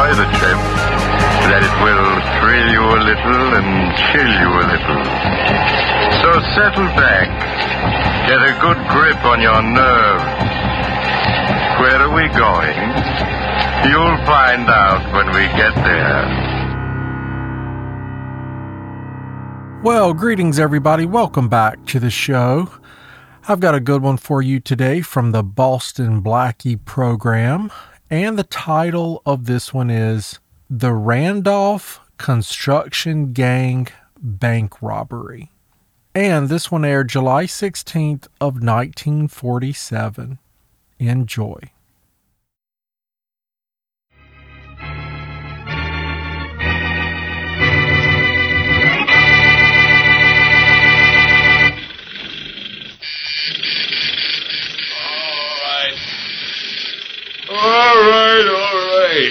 enjoy the trip, that it will thrill you a little and chill you a little. So settle back, get a good grip on your nerves. Where are we going? You'll find out when we get there. Well, greetings everybody. Welcome back to the show. I've got a good one for you today from the Boston Blackie program. And the title of this one is The Randolph Construction Gang Bank Robbery. And this one aired July 16th of 1947. Enjoy. All right.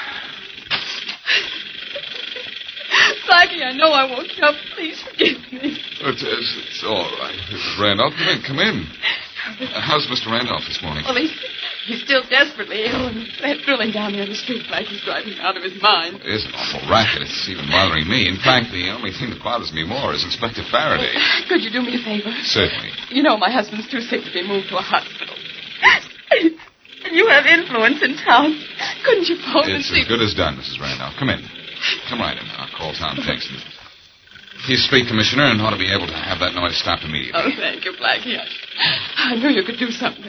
Blackie, I know I woke you up. Please forgive me. It's all right. Mrs. Randolph, come in. How's Mr. Randolph this morning? Well, he's still desperately ill, and that drilling down there in the street like he's driving him out of his mind. It is an awful racket. It's even bothering me. In fact, the only thing that bothers me more is Inspector Faraday. Could you do me a favor? Certainly. You know my husband's too sick to be moved to a hospital. And you have influence in town. Couldn't you phone and see... It's as good as done, Mrs. Randolph. Come in. Come right in. I'll call Tom Texton. He's street commissioner and ought to be able to have that noise stopped immediately. Oh, thank you, Blackie. I knew you could do something.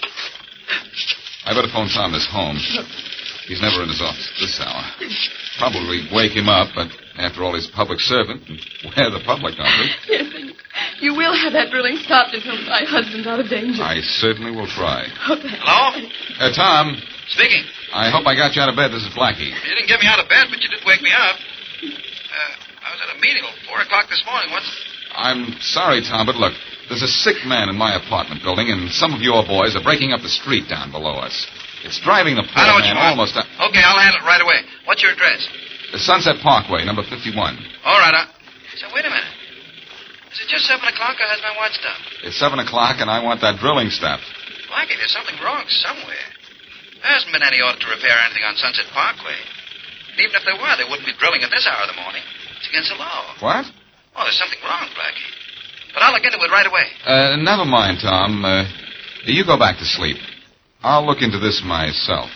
I better phone Tom this home. He's never in his office at this hour. Probably wake him up, but after all, he's a public servant. And we're the public, aren't we? Yes, and you will have that drilling stopped until my husband's out of danger. I certainly will try. Oh, thank Hello? Tom. Speaking. I hope I got you out of bed. This is Blackie. You didn't get me out of bed, but you did wake me up. I was at a meeting at 4 o'clock this morning. I'm sorry, Tom, but look, there's a sick man in my apartment building, and some of your boys are breaking up the street down below us. It's driving the poor I know what man you want. almost... Okay, I'll handle it right away. What's your address? The Sunset Parkway, number 51. All right, So, wait a minute. Is it just 7 o'clock, or has my watch stopped? It's 7 o'clock, and I want that drilling stopped. Blackie, there's something wrong somewhere. There hasn't been any order to repair anything on Sunset Parkway. And even if there were, they wouldn't be drilling at this hour of the morning. It's against the law. What? Oh, there's something wrong, Blackie. But I'll look into it right away. Never mind, Tom. You go back to sleep. I'll look into this myself.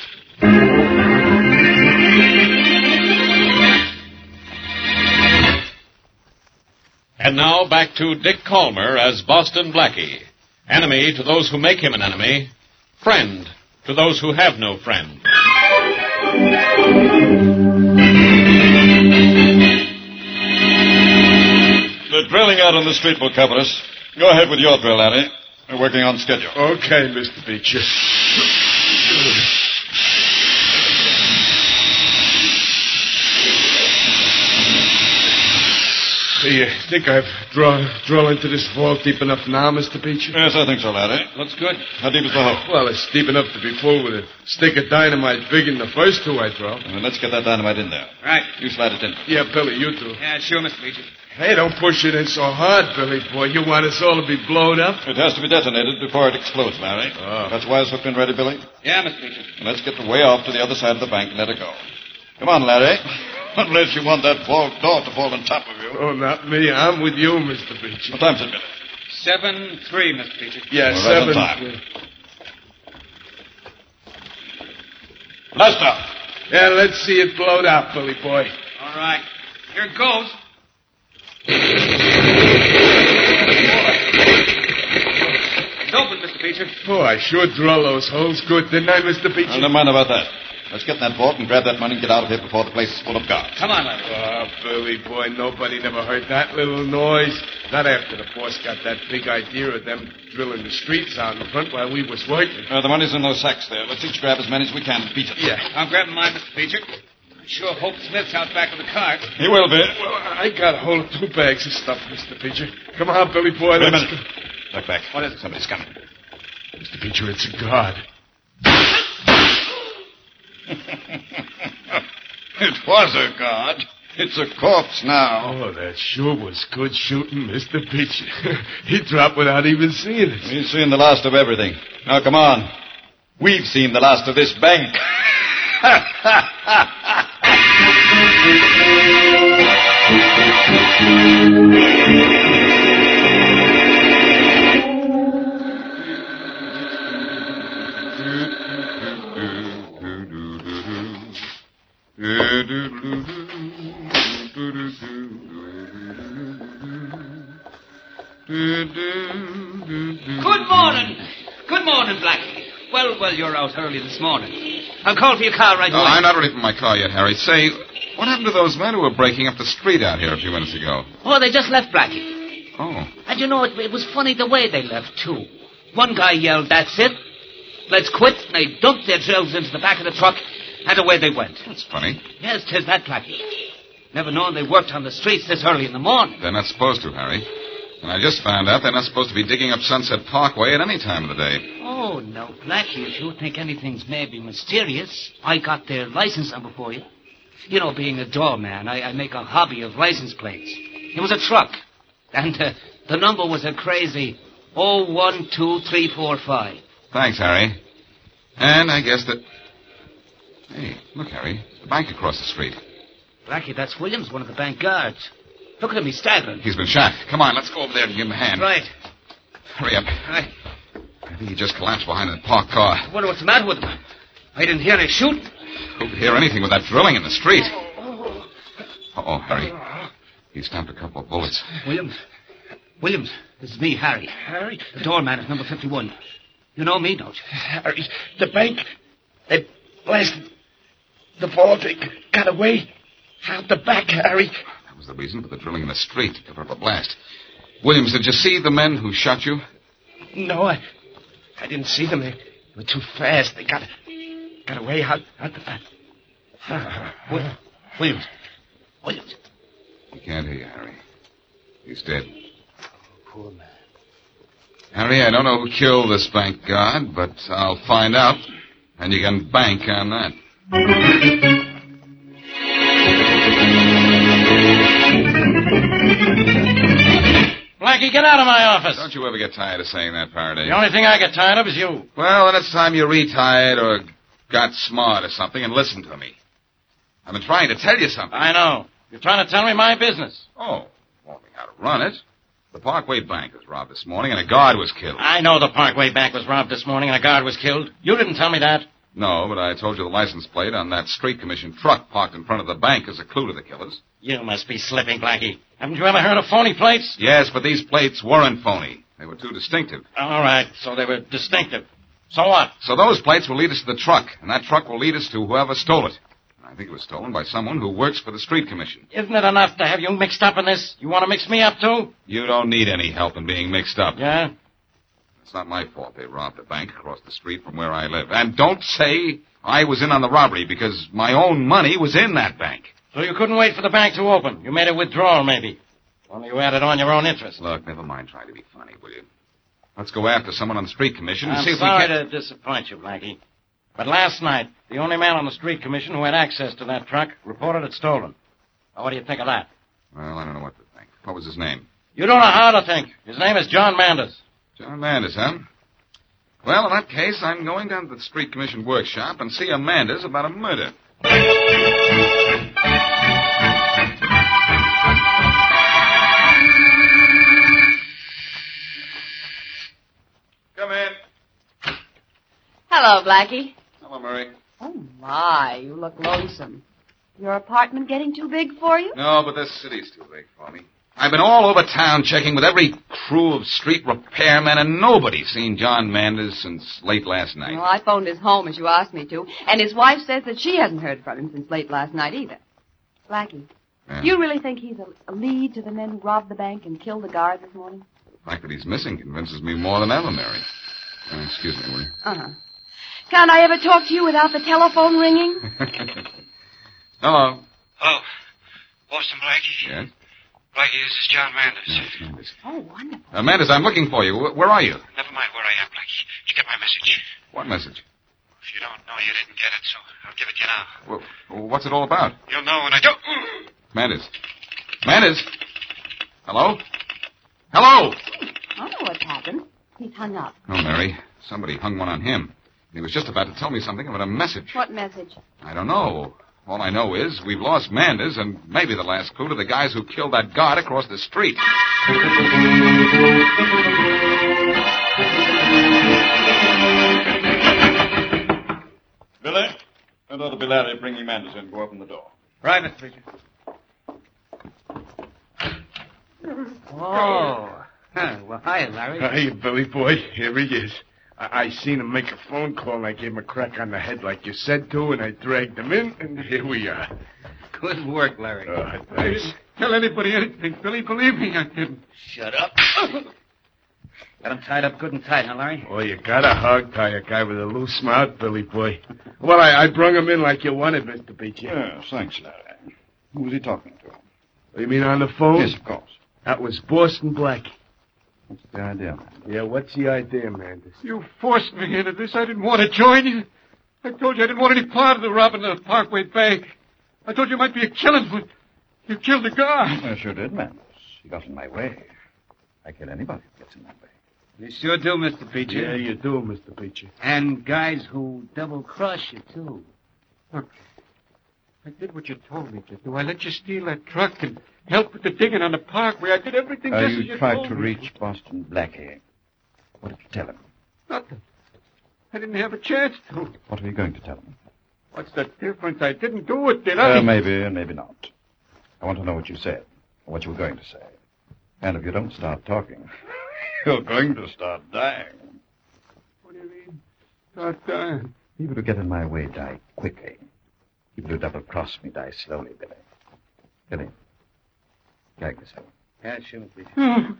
And now back to Dick Calmer as Boston Blackie. Enemy to those who make him an enemy. Friend to those who have no friend. The drilling out on the street will cover us. Go ahead with your drill, Larry. We're working on schedule. Okay, Mr. Beecher. Do you think I've drilled into this vault deep enough now, Mr. Beecher? Yes, I think so, Larry. Looks good. How deep is the hole? Well, it's deep enough to be full with a stick of dynamite bigger than the first two I drilled. Well, let's get that dynamite in there. Right. You slide it in. Yeah, Billy, you do. Yeah, sure, Mr. Beecher. Hey, don't push it in so hard, Billy boy. You want us all to be blown up? It has to be detonated before it explodes, Larry. Oh. That's wise hooked and ready, Billy? Yeah, Mr. Beecher. Let's get way off to the other side of the bank and let it go. Come on, Larry. Unless you want that vault door to fall on top of you. Oh, not me. I'm with you, Mr. Beecher. What time's it, Billy? 7-3, Mr. Beecher. Yeah, Well, right on 7. time. Blast off. Yeah, let's see it blowed out, Billy boy. All right. Here it goes. It's open, Mr. Beecher. Oh, I sure drill those holes good, didn't I, Mr. Beecher? Never mind about that. Let's get in that vault and grab that money and get out of here before the place is full of guards. Come on, Larry. Oh, Billy boy, nobody never heard that little noise. Not after the boss got that big idea of them drilling the streets out in front while we was working. The money's in those sacks there. Let's each grab as many as we can and beat it. Yeah. I'm grabbing mine, Mr. Beecher. I sure hope Smith's out back of the cart. He will be. Well, I got a hold of 2 bags of stuff, Mr. Beecher. Come on, Billy boy. Wait a let's minute. Look back. What is it? Somebody's coming. Mr. Beecher, it's a guard. It was a guard. It's a corpse now. Oh, that sure was good shooting, Mr. Beecher. He dropped without even seeing us. We've seen the last of everything. Now, come on. We've seen the last of this bank. Good morning. Good morning, Blackie. Well, you're out early this morning. I'll call for your car right away. No, I'm not ready for my car yet, Harry. Say, what happened to those men who were breaking up the street out here a few minutes ago? Oh, they just left, Blackie. Oh. And you know, it was funny the way they left, too. One guy yelled, "That's it. Let's quit." And they dumped their drills into the back of the truck, and away they went. That's funny. Yes, 'tis that, Blackie. Never known they worked on the streets this early in the morning. They're not supposed to, Harry. And I just found out they're not supposed to be digging up Sunset Parkway at any time of the day. Oh, no, Blackie, if you think anything's maybe mysterious, I got their license number for you. You know, being a doorman, I make a hobby of license plates. It was a truck, and the number was a crazy 012345. Thanks, Harry. And I guess that... Hey, look, Harry. The bank across the street. Blackie, that's Williams, one of the bank guards. Look at him, he's staggering. He's been shot. Come on, let's go over there and give him a hand. Right. Hurry up. Right. I think he just collapsed behind that parked car. I wonder what's the matter with him. I didn't hear any shooting. Who'd hear anything with that drilling in the street? Uh-oh, Harry. He stopped a couple of bullets. Williams, this is me, Harry. Harry? The doorman at number 51. You know me, don't you? Harry, the bank, they blasted the vault. They got away out the back, Harry. That was the reason for the drilling in the street, to cover up a blast. Williams, did you see the men who shot you? No, I didn't see them. They were too fast. They got away out the back. Williams. He can't hear you, Harry. He's dead. Poor man. Harry, I don't know who killed this bank guard, but I'll find out, and you can bank on that. Blackie, get out of my office. Don't you ever get tired of saying that, Faraday? The only thing I get tired of is you. Well, then it's time you retired or got smart or something and listened to me. I've been trying to tell you something. I know. You're trying to tell me my business. Oh, won't be how to run it. The Parkway Bank was robbed this morning and a guard was killed. I know the Parkway Bank was robbed this morning and a guard was killed. You didn't tell me that. No, but I told you the license plate on that street commission truck parked in front of the bank is a clue to the killers. You must be slipping, Blackie. Haven't you ever heard of phony plates? Yes, but these plates weren't phony. They were too distinctive. All right, so they were distinctive. So what? So those plates will lead us to the truck, and that truck will lead us to whoever stole it. I think it was stolen by someone who works for the street commission. Isn't it enough to have you mixed up in this? You want to mix me up, too? You don't need any help in being mixed up. Yeah? It's not my fault they robbed a bank across the street from where I live. And don't say I was in on the robbery, because my own money was in that bank. So you couldn't wait for the bank to open. You made a withdrawal, maybe. Only you added on your own interest. Look, never mind trying to be funny, will you? Let's go after someone on the street commission and I'm see if sorry we can... to disappoint you, Blackie. But last night, the only man on the street commission who had access to that truck reported it stolen. Now, what do you think of that? Well, I don't know what to think. What was his name? You don't know how to think. His name is John Manders. John Manders, huh? Well, in that case, I'm going down to the street commission workshop and see a Manders about a murder. Come in. Hello, Blackie. Hello, Murray. Oh, my, you look lonesome. Your apartment getting too big for you? No, but this city's too big for me. I've been all over town checking with every crew of street repairmen, and nobody's seen John Manders since late last night. Well, I phoned his home as you asked me to, and his wife says that she hasn't heard from him since late last night either. Blackie, Yeah. do you really think he's a lead to the men who robbed the bank and killed the guard this morning? The fact that he's missing convinces me more than ever, Mary. Excuse me, will you? Uh-huh. Can't I ever talk to you without the telephone ringing? Hello. Oh, Boston Blackie? Yes? Blackie, this is John Manders. No, it's Manders. Oh, wonderful. Manders, I'm looking for you. Where are you? Never mind where I am, Blackie. Did you get my message? What message? If you don't know, you didn't get it, so I'll give it to you now. Well, what's it all about? You'll know when I do. Manders. Manders? Hello? Hello? I know what's happened. He's hung up. Oh, Mary. Somebody hung one on him. He was just about to tell me something about a message. What message? I don't know. All I know is we've lost Manders and maybe the last clue to the guys who killed that guard across the street. Billy, that ought to be Larry bringing Manders in. Go open the door. Right, Mr. Preacher. Oh. Well, hiya, Larry. Hey, Billy boy. Here he is. I seen him make a phone call, and I gave him a crack on the head like you said to, and I dragged him in, and here we are. Good work, Larry. Thanks. Tell anybody anything, Billy. Believe me, I didn't. Shut up. Got him tied up good and tight, huh, Larry? Oh, you gotta hog tie a guy with a loose mouth, Billy boy. Well, I brung him in like you wanted, Mr. Beachy. Yeah, thanks, Larry. Who was he talking to? You mean on the phone? Yes, of course. That was Boston Blackie. What's the idea, man? Yeah, what's the idea, Manders? You forced me into this. I didn't want to join you. I told you I didn't want any part of the robbing of the Parkway Bank. I told you it might be a killing, but you killed the guard. I sure did, Manders. You got in my way. I kill anybody who gets in my way. You sure do, Mr. Preacher. Yeah, you do, Mr. Beachy. And guys who double-cross you, too. Look, I did what you told me to do. I let you steal that truck and help with the digging on the Parkway. I did everything just as you tried told to me. reach Boston Blackie. What did you tell him? Nothing. I didn't have a chance to. What are you going to tell him? What's the difference? I didn't do it, did I? Maybe and maybe not. I want to know what you said, or what you were going to say. And if you don't start talking, you're going to start dying. What do you mean? Start dying? People who get in my way die quickly. People who double-cross me die slowly, Billy. Billy, drag this over. Yeah, sure, Mr. Preacher.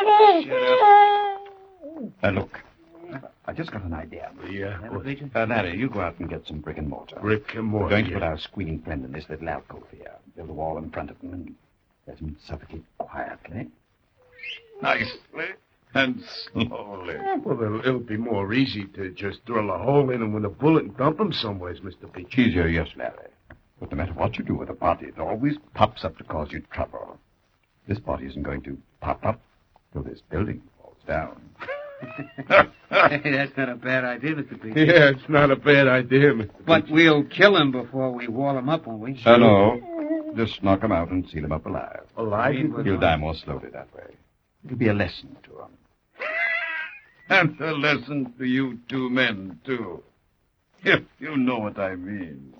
Shut up. Look, I just got an idea. Yeah. Mr. Preacher? Larry, you go out and get some brick and mortar. Brick and mortar. We're going to yeah. put our squealing friend in this little alcove here. Build a wall in front of him and let him suffocate quietly. Nicely and slowly. Well, it'll be more easy to just drill a hole in him with a bullet and dump him somewheres, Mr. Beachy. Easier, yes, Larry. But no matter what you do with a body, it always pops up to cause you trouble. This body isn't going to pop up till this building falls down. Hey, that's not a bad idea, Mr. Preacher. Yeah, it's not a bad idea, Mr. But Beachy. we'll kill him before we wall him up, won't we? No. Just knock him out and seal him up alive. Alive? He'll die more slowly that way. It'll be a lesson to him. And a lesson to you two men, too. If you know what I mean.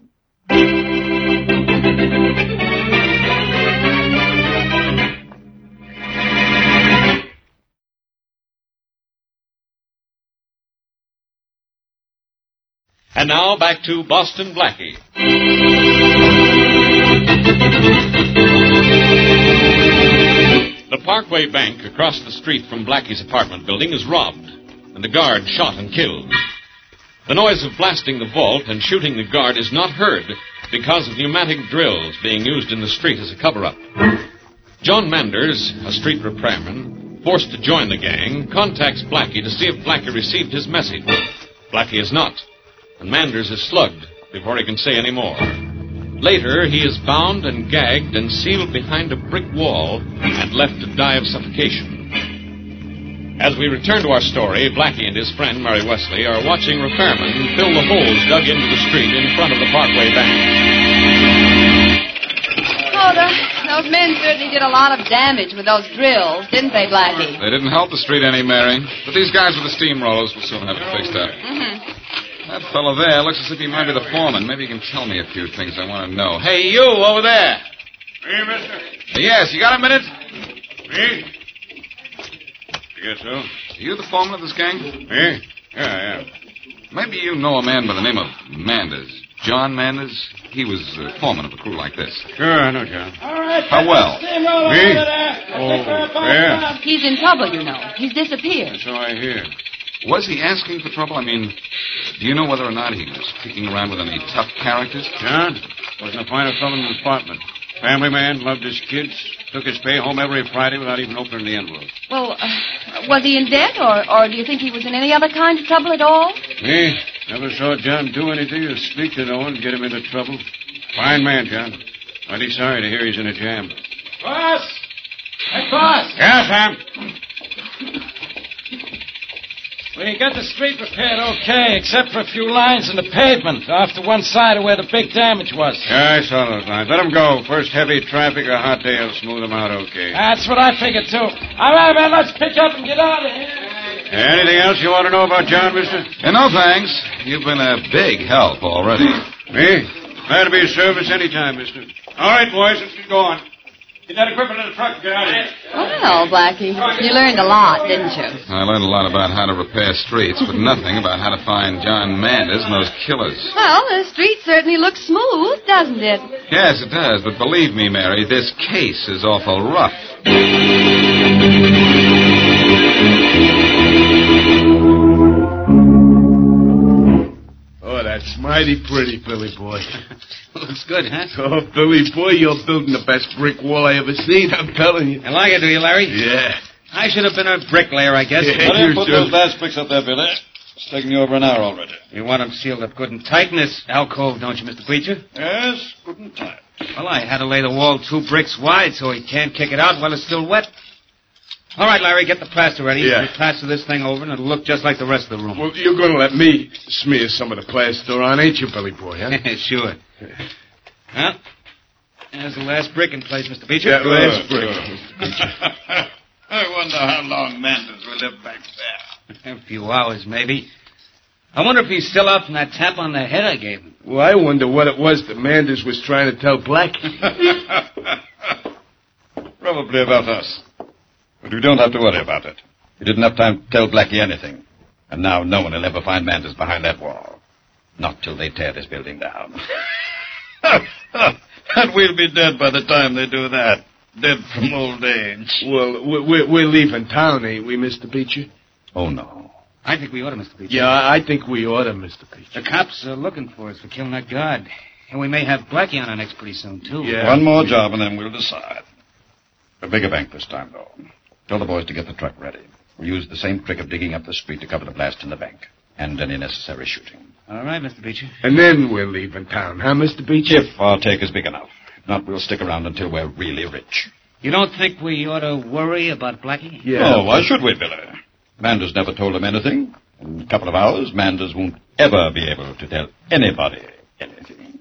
And now back to Boston Blackie. The Parkway Bank across the street from Blackie's apartment building is robbed, and the guard shot and killed. The noise of blasting the vault and shooting the guard is not heard because of pneumatic drills being used in the street as a cover-up. John Manders, a street repairman, forced to join the gang, contacts Blackie to see if Blackie received his message. Blackie is not, and Manders is slugged before he can say any more. Later, he is bound and gagged and sealed behind a brick wall and left to die of suffocation. As we return to our story, Blackie and his friend, Mary Wesley, are watching repairmen fill the holes dug into the street in front of the Parkway Bank. Oh, those men certainly did a lot of damage with those drills, didn't they, Blackie? They didn't help the street any, Mary. But these guys with the steamrollers will soon have it fixed up. Mm-hmm. That fellow there looks as if he might be the foreman. Maybe he can tell me a few things I want to know. Hey, you over there. Me, mister? Yes, you got a minute? Me? I guess so. Are you the foreman of this gang? Me? Yeah, I am. Maybe you know a man by the name of Manders. John Manders? He was foreman of a crew like this. Sure, I know, John. How well? Me? Oh, yeah. He's in trouble, you know. He's disappeared. So I hear. Was he asking for trouble? I mean, do you know whether or not he was kicking around with any tough characters? John wasn't a finer fellow in the department. Family man, loved his kids, took his pay home every Friday without even opening the envelope. Well, was he in debt, or do you think he was in any other kind of trouble at all? Me? Never saw John do anything or speak to no one to get him into trouble. Fine man, John. Mighty sorry to hear he's in a jam. Boss! Hey, boss! Yeah, Sam? We got the street repaired okay, except for a few lines in the pavement off to one side of where the big damage was. Yeah, I saw those lines. Let them go. First heavy traffic, a hot day will smooth them out okay. That's what I figured, too. All right, man, let's pick up and get out of here. Anything else you want to know about John, mister? No, thanks. You've been a big help already. Me? Glad to be of service anytime, mister. All right, boys, let's get going. Get that equipment in the truck and get out of here. Well, Blackie, you learned a lot, didn't you? I learned a lot about how to repair streets, but nothing about how to find John Manders and those killers. Well, the street certainly looks smooth, doesn't it? Yes, it does, but believe me, Mary, this case is awful rough. Oh, that's mighty pretty, Billy boy. Looks good, huh? Oh, Billy boy, you're building the best brick wall I ever seen, I'm telling you. You like it, do you, Larry? Yeah. I should have been a bricklayer, I guess. Why don't you put those last bricks up there, Billy? It's taken you over an hour already. You want them sealed up good and tight in this alcove, don't you, Mr. Preacher? Yes, good and tight. Well, I had to lay the wall 2 bricks wide so he can't kick it out while it's still wet. All right, Larry, get the plaster ready. Yeah. We'll plaster this thing over, and it'll look just like the rest of the room. Well, you're going to let me smear some of the plaster on, ain't you, Billy boy, huh? Sure. Well, there's the last brick in place, Mr. Beecher. Yeah, last brick. I wonder how long Manders will live back there. A few hours, maybe. I wonder if he's still out from that tap on the head I gave him. Well, I wonder what it was that Manders was trying to tell Blackie. Probably about us. But we don't have to worry about it. We didn't have time to tell Blackie anything. And now no one will ever find Manders behind that wall. Not till they tear this building down. And we'll be dead by the time they do that. Dead from old age. Well, we're leaving town, ain't we, Mr. Beecher? Oh, no. I think we ought to, Mr. Beecher. Yeah, I think we ought to, Mr. Beecher. The cops are looking for us for killing that guard. And we may have Blackie on our necks pretty soon, too. Yeah. One more job and then we'll decide. A bigger bank this time, though. Tell the boys to get the truck ready. We'll use the same trick of digging up the street to cover the blast in the bank. And any necessary shooting. All right, Mr. Beecher. And then we're leaving town, huh, Mr. Beecher? If our take is big enough. If not, we'll stick around until we're really rich. You don't think we ought to worry about Blackie? Yeah. Oh, why should we, Billy? Manders never told him anything. In a couple of hours, Manders won't ever be able to tell anybody anything.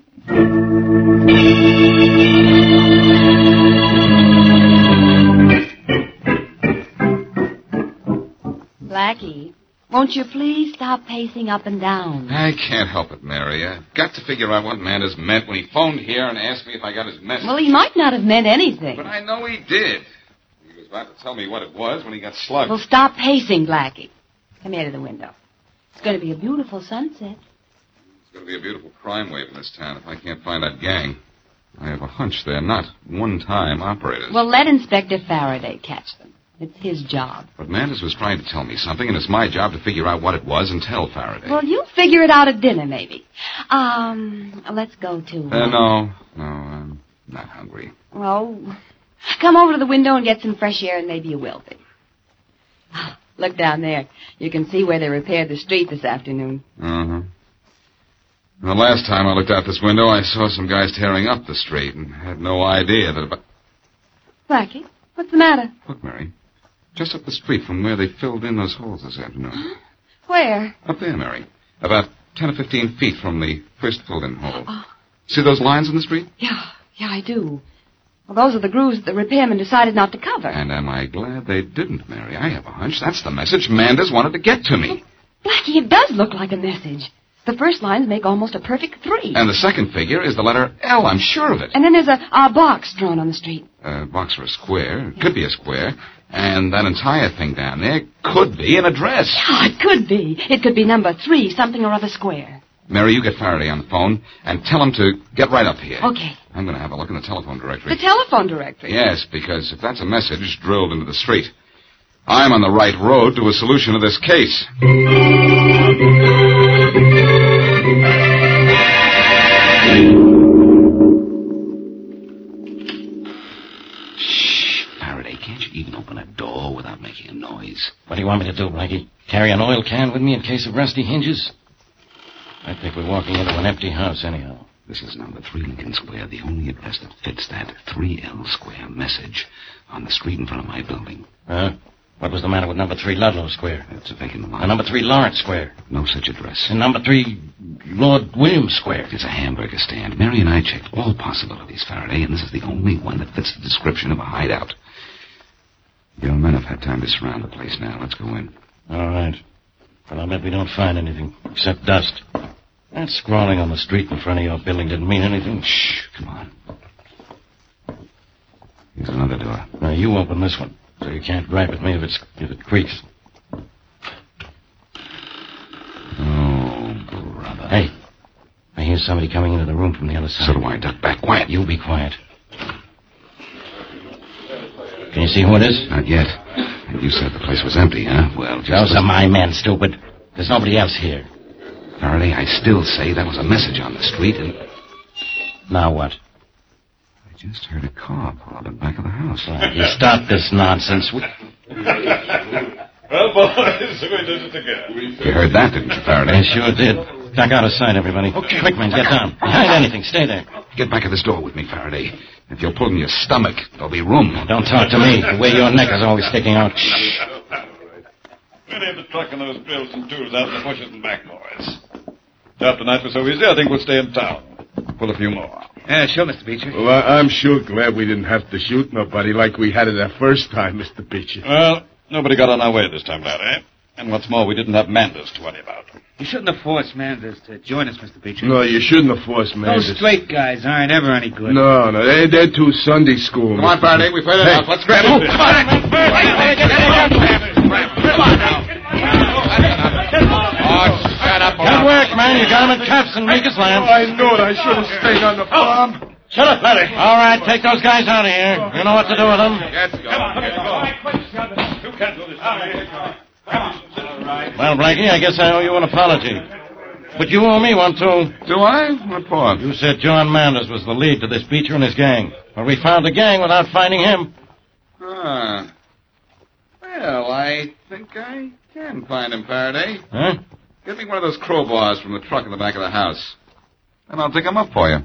Blackie, won't you please stop pacing up and down? I can't help it, Mary. I've got to figure out what Manders meant when he phoned here and asked me if I got his message. Well, he might not have meant anything. But I know he did. He was about to tell me what it was when he got slugged. Well, stop pacing, Blackie. Come here to the window. It's going to be a beautiful sunset. It's going to be a beautiful crime wave in this town if I can't find that gang. I have a hunch they're not one-time operators. Well, let Inspector Faraday catch them. It's his job. But Manders was trying to tell me something, and it's my job to figure out what it was and tell Faraday. Well, you'll figure it out at dinner, maybe. Let's go to... No, I'm not hungry. Well, come over to the window and get some fresh air, and maybe you will be. Look down there. You can see where they repaired the street this afternoon. Uh-huh. The last time I looked out this window, I saw some guys tearing up the street and had no idea that about... Blackie, what's the matter? Look, Mary. Just up the street from where they filled in those holes this afternoon. Where? Up there, Mary. About 10 or 15 feet from the first filled-in hole. See those lines in the street? Yeah, I do. Well, those are the grooves that the repairman decided not to cover. And am I glad they didn't, Mary? I have a hunch that's the message Manders wanted to get to me. Blackie, it does look like a message. The first lines make almost a perfect 3. And the second figure is the letter L. I'm sure of it. And then there's a box drawn on the street. A box or a square. It could be a square. And that entire thing down there could be an address. Yeah, it could be. It could be number 3, something or other square. Mary, you get Faraday on the phone and tell him to get right up here. Okay. I'm going to have a look in the telephone directory. The telephone directory? Yes, because if that's a message drilled into the street, I'm on the right road to a solution of this case. Shh, Faraday, can't you even open a door without making a noise? What do you want me to do, Blackie? Carry an oil can with me in case of rusty hinges? I think we're walking into an empty house anyhow. This is number 3 Lincoln Square, the only address that fits that 3L square message on the street in front of my building. Huh? What was the matter with number 3 Ludlow Square? That's a vacant lot. And number 3 Lawrence Square? No such address. And number 3 Lord William Square? It's a hamburger stand. Mary and I checked all possibilities, Faraday, and this is the only one that fits the description of a hideout. Your men have had time to surround the place now. Let's go in. All right. But I'll bet we don't find anything except dust. That scrawling on the street in front of your building didn't mean anything. Shh, come on. Here's another door. Now, you open this one, so you can't gripe at me if it creaks. Oh, brother. Hey, I hear somebody coming into the room from the other side. So do I. Duck back. Quiet. You be quiet. Can you see who it is? Not yet. And you said the place was empty, huh? Well, just... Those are my men, stupid. There's nobody else here. Faraday, I still say that was a message on the street, and... Now what? I just heard a car pull up in back of the house. You stop this nonsense. Well, boys, we did it again. You heard that, didn't you, Faraday? I sure did. Duck out of sight, everybody. Okay. Quick, man, get down. Behind anything, stay there. Get back of this door with me, Faraday. If you're pulling your stomach, there'll be room. Don't talk to me. The way your neck is always sticking out. Shh. We'll leave the truck and those drills and tools out in the bushes and back, boys. Job tonight was so easy, I think we'll stay in town. Pull a few more. Yeah, sure, Mr. Beecher. Well, I'm sure glad we didn't have to shoot nobody like we had it that first time, Mr. Beecher. Well, nobody got on our way this time, Larry. And what's more, we didn't have Manders to worry about. You shouldn't have forced Manders to join us, Mr. Beecher. No, you shouldn't have forced Manders. Those straight guys aren't ever any good. No, they're too Sunday school. Come on, Faraday, we've heard enough. Let's grab him. Come on. Oh, shut up. Good work, man. You got him in cuffs and meek as lamb. I knew it. I should have stayed on the farm. Shut up, Larry. All right, take those guys out of here. You know what to do with them. Let's go. Well, Blackie, I guess I owe you an apology. But you owe me one, too. Do I? What for? You said John Manders was the lead to this Beecher and his gang. Well, we found the gang without finding him. Well, I think I can find him, Faraday. Huh? Get me one of those crowbars from the truck in the back of the house. And I'll dig him up for you.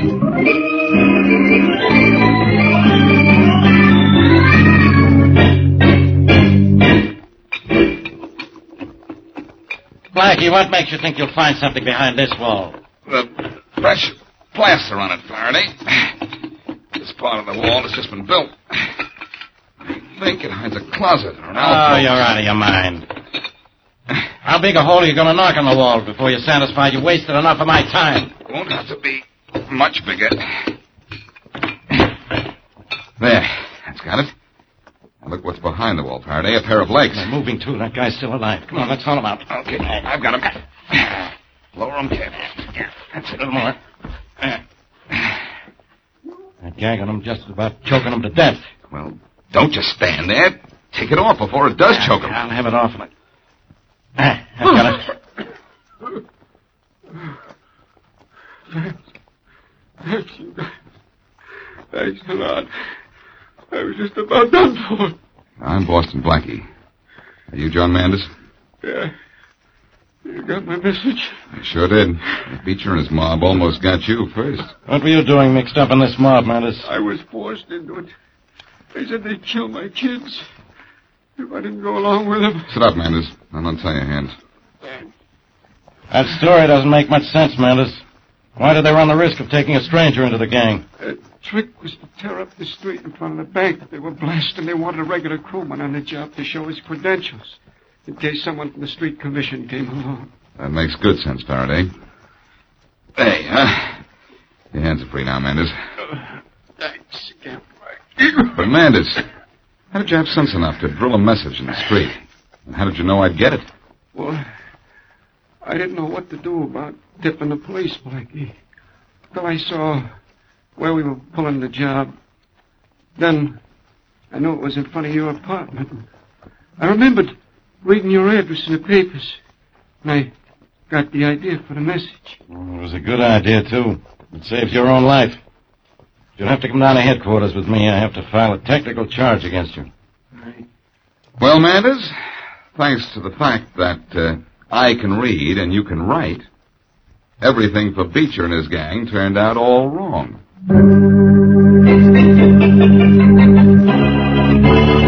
Blackie, what makes you think you'll find something behind this wall? The fresh plaster on it, Faraday. This part of the wall has just been built. I think it hides a closet or an alcove. Oh, you're out of your mind. How big a hole are you going to knock on the wall before you're satisfied you wasted enough of my time? Won't have to be much bigger. There. That's got it. Now look what's behind the wall, Faraday. A pair of legs. They're moving, too. That guy's still alive. Come on, let's haul him out. Okay, I've got him. Lower him carefully. Yeah, that's it. A little more. That gag on him just about choking him to death. Well, don't just stand there. Take it off before it does choke him. I'll have it off. I've got it. Thanks, you guys. Thanks a lot. I was just about done for. I'm Boston Blackie. Are you John Manders? Yeah. You got my message? I sure did. The Beecher and his mob almost got you first. What were you doing mixed up in this mob, Manders? I was forced into it. They said they'd kill my kids if I didn't go along with them. Sit up, Manders. I'm untie your hands. That story doesn't make much sense, Manders. Why did they run the risk of taking a stranger into the gang? The trick was to tear up the street in front of the bank. They were blasting. They wanted a regular crewman on the job to show his credentials in case someone from the street commission came along. That makes good sense, Faraday. Hey, your hands are free now, Manders. Thanks again, But, Manders, how did you have sense enough to drill a message in the street? And how did you know I'd get it? Well, I didn't know what to do about tipping the police, Blackie. Till I saw where we were pulling the job. Then I knew it was in front of your apartment. I remembered reading your address in the papers. And I got the idea for the message. Well, it was a good idea, too. It saves your own life. You'll have to come down to headquarters with me. I have to file a technical charge against you. Right. Well, Manders, thanks to the fact that I can read and you can write, everything for Beecher and his gang turned out all wrong.